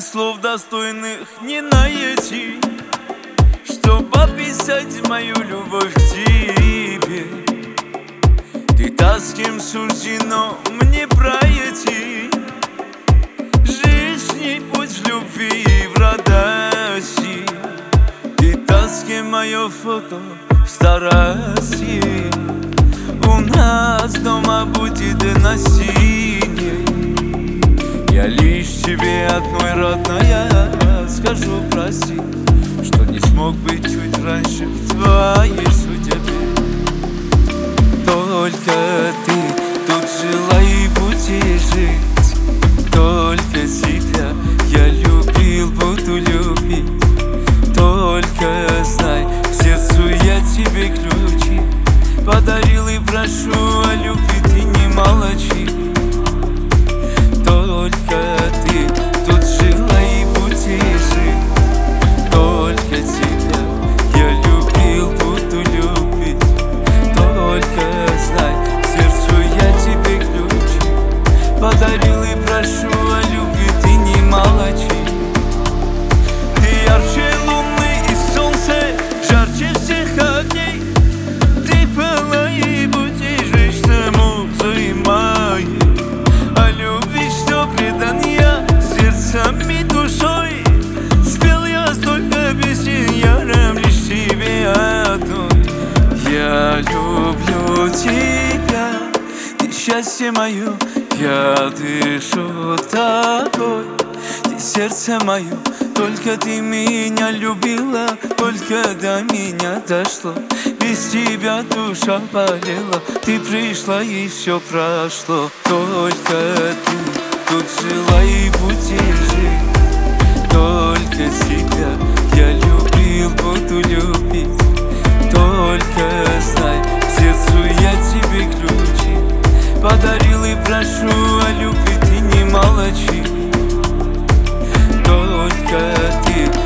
слов достойных не найти, чтоб описать мою любовь к тебе. Ты та, с кем суждено мне пройти жизненный путь в любви и в радости. Ты та, с кем мое фото в старости у нас дома будет на стене. Я лишь тебе одной родная скажу прости, что не смог быть чуть раньше в твоей судьбе. Только ты тут жила и будешь жить, только тебя я любил, буду любить. Только знай, к сердцу я тебе ключи подарил и прошу о любви, ты не молчи. Только ты тут жила и будешь жить, только тебя я любил, буду любить. Только знай, к сердцу я тебе ключи подарил и прошу о любви, ты не молчи. Ты ярче луны и солнце, жарче всех огней. Ты пылай и будешь вечно музой моей. О любви, что предан я сердцем и душой. Спел я столько песен, я рам лишь тебе одной. Я люблю тебя, ты счастье мое, я дышу тобой. Ты сердце мое, только ты меня любила, только до меня дошло. Без тебя душа болела, ты пришла и все прошло. Только ты тут жила и будешь жить, только тебя я любил, буду любить. Только знай, к сердцу я тебе ключи подарил и прошу о любви, ты не молчи. Только ты